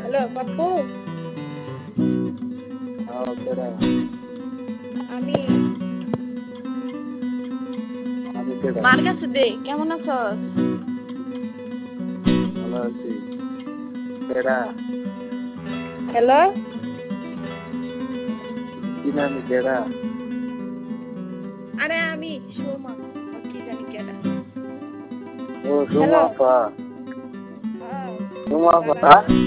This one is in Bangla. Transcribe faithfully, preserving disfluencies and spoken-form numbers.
হ্যালো পাপ্পু। হ্যাঁ, কেডা? আমি আমি কেডা? মার কাছে দে, কেমন আছস? ভালো আছি। কেডা? হ্যালো। কি নামি কেডা? আরে আমি সোমা, ও কি জানি কেডা। ও সুমা হ্যালো। আপা। হ্যাঁ, সুমা দাঁড়া। আপা?